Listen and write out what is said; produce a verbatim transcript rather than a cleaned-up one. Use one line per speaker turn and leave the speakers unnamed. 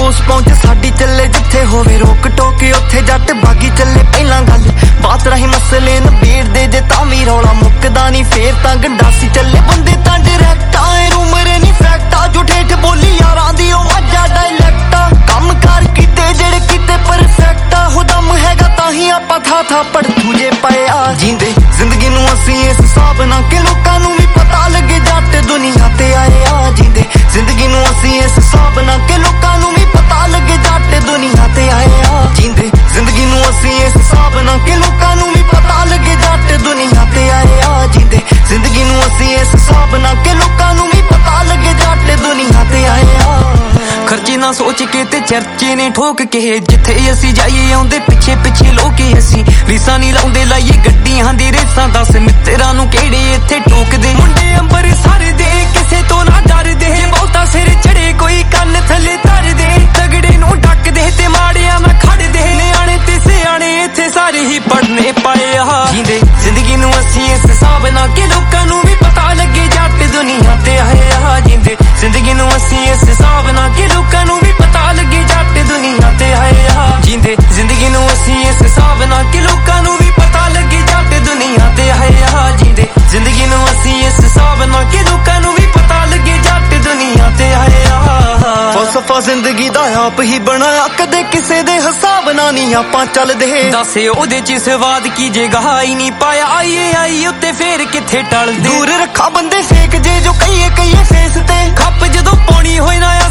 ਉਸ ਪਹੁੰਚ ਸਾਡੀ ਚੱਲੇ ਜਿੱਥੇ ਹੋਵੇ ਰੋਕ ਟੋਕ ਉੱਥੇ ਜੱਟ ਬਾਗੀ ਚੱਲੇ ਪਹਿਲਾਂ ਗੱਲ ਬਾਤ ਰਹੀ ਮਸਲੇ ਨਬੇੜ ਦੇ ਜੇ ਤਾਂ ਵੀ ਰੌਲਾ ਮੁੱਕਦਾ ਨਹੀਂ ਫੇਰ ਤਾਂ ਗੰਡਾਸੀ ਚੱਲੇ ਬੰਦੇ ਤਾਂ ਡਾਇਰੈਕਟ ਆਏ ਰੂਮਰ ਨਹੀਂ ਫੈਕਟਾ ਜੋ ਠੇਠ ਬੋਲੀ ਯਾਰਾਂ ਦੀ ਉਹ ਮੱਝਾ ਡਾਇਲੈਕਟਾ ਕੰਮ ਕਰ ਕੀਤੇ ਜਿਹੜੇ ਕੀਤੇ ਪਰਫੈਕਟਾ ਹੋ ਦਮ ਹੈਗਾ ਤਾਂ ਹੀ ਆਪਾਂ ਥਾ ਥਾ ਪੜਥੂ ਜੇ ਪਏ ਆ ਜੀਂਦੇ ਜ਼ਿੰਦਗੀ ਨੂੰ ਅਸੀਂ ਇਸ ਹਿਸਾਬ ਨਾਲ ਕਿ ਲੋਕਾਂ ਨੂੰ ਵੀ ਪਤਾ ਲੱਗੇ ਜੱਟ ਦੁਨੀਆ ਤੇ ਆਏ ਆ ਜੀਂਦੇ ਜ਼ਿੰਦਗੀ ਨੂੰ ਅਸੀਂ ਇਸ ਹਿਸਾਬ ਨਾਲ ਕਿ ਲੋਕਾਂ ਨੂੰ ਵੀ ਪਤਾ ਲੱਗੇ ਜੱਟ ਦੁਨੀਆ ਤੇ ਆਏ ਆ ਜੀਂਦੇ ਜ਼ਿੰਦਗੀ ਨੂੰ ਅਸੀਂ ਇਸ ਹਿਸਾਬ ਨਾਲ ਕਿ ਲੋਕਾਂ ਨੂੰ ਵੀ ਪਤਾ ਲੱਗੇ ਜੱਟ ਦੁਨੀਆ ਤੇ ਆਏ ਆ ਜੀਂਦੇ ਜ਼ਿੰਦਗੀ ਨੂੰ ਅਸੀਂ ਇਸ ਹਿਸਾਬ ਨਾਲ ਕਿ ਲੋਕਾਂ ਨੂੰ ਵੀ ਪਤਾ ਲੱਗੇ ਜੱਟ ਦੁਨੀਆ ਤੇ ਆਏ ਆ ਖਰਚੇ ਨਾ ਸੋਚ ਕੇ ਤੇ ਚਰਚੇ ਨੇ ਠੋਕ ਕੇ ਜਿੱਥੇ ਅਸੀਂ ਜਾਈਏ ਆਉਂਦੇ ਪਿੱਛੇ ਪਿੱਛੇ ਲੋਕੇ ਅਸੀਂ ਰੀਸਾਂ ਨਹੀਂ ਲਾਉਂਦੇ ਲਾਈਏ ਗੱਡੀਆਂ ਦੀ ਰੇਸਾਂ ਦੱਸ ਮਿੱਤਰਾਂ ਨੂੰ ਕਿਹੜੇ ਇੱਥੇ ਟੋਕਦੇ ਮੁੰਡੇ ਅੰਬਰ ਸਾਰੇ ਦੇ ਕਿਸੇ ਤੋਂ ਨਾ ਡਰਦੇ ਜੇ ਬਹੁਤਾ ਸਿਰ ਚੜੇ ਕੋਈ ਕੰਨ ਥੱਲੇ ਧਰਦੇ ਤਗੜੇ ਨੂੰ ਡੱਕਦੇ ਤੇ ਮਾੜਿਆਂ ਮੈਂ ਖੜਦੇ ਨਿਆਣੇ ਤੇ ਸਿਆਣੇ ਇੱਥੇ ਸਾਰੇ ਹੀ ਪੜਨੇ ਪਏ ਆ ਜੀਂਦੇ ਜ਼ਿੰਦਗੀ ਨੂੰ ਅਸੀਂ ਇਸ ਹਿਸਾਬ ਨਾਲ ਕਿ ਲੋਕਾਂ ਨੂੰ ਵੀ ਪਤਾ ਲੱਗੇ ਜੱਟ ਦੁਨੀਆ ਤੇ ਆਏ ਆ ਜੀਂਦੇ ਜ਼ਿੰਦਗੀ ਨੂੰ ਅਸੀਂ ਇਸ ਹਿਸਾਬ ਨਾਲ ਕਿ ਲੋਕਾਂ ਨੂੰ ਵੀ ਪਤਾ ਲੱਗੇ ਜੱਟ ਦੁਨੀਆ ਤੇ ਆਏ ਆ ਜੀਂਦੇ ਜ਼ਿੰਦਗੀ ਨੂੰ ਅਸੀਂ ਇਸ ਹਿਸਾਬ ਨਾਲ ਕਿ ਲੋਕਾਂ ਨੂੰ ਵੀ ਪਤਾ ਲੱਗੇ ਜੱਟ ਦੁਨੀਆ ਤੇ ਆਏ ਆ ਜੀਂਦੇ ਜ਼ਿੰਦਗੀ ਨੂੰ ਅਸੀਂ ਇਸ ਹਿਸਾਬ ਨਾਲ ਕਿ ਲੋਕਾਂ ਨੂੰ ਵੀ ਪਤਾ ਲੱਗੇ ਜੱਟ ਦੁਨੀਆ ਤੇ ਆਏ ਆ ਫਲਸਫਾ ਜ਼ਿੰਦਗੀ ਦਾ ਆਪ ਹੀ ਬਣਾਇਆ ਕਦੇ ਕਿਸੇ ਦੇ ਹਿਸਾਬ ਨਾਲ ਨਹੀਂ ਆਪਾਂ ਚੱਲਦੇ ਦੱਸੇ ਉਹਦੇ ਚ ਸਵਾਦ ਕੀ ਜੇ ਗਹਾਈ ਨਹੀਂ ਪਾਇਆ ਆਈਏ ਆਈ ਉੱਤੇ ਫੇਰ ਕਿੱਥੇ ਟਲਦੇ ਦੂਰ ਰੱਖਾ ਬੰਦੇ ਫੇਕ ਜੇ ਜੋ ਕਹੀਏ ਕਹੀਏ ਫੇਸ ਤੇ ਖੱਪ ਜਦੋਂ ਪਾਉਣੀ ਹੋਏ ਨਾ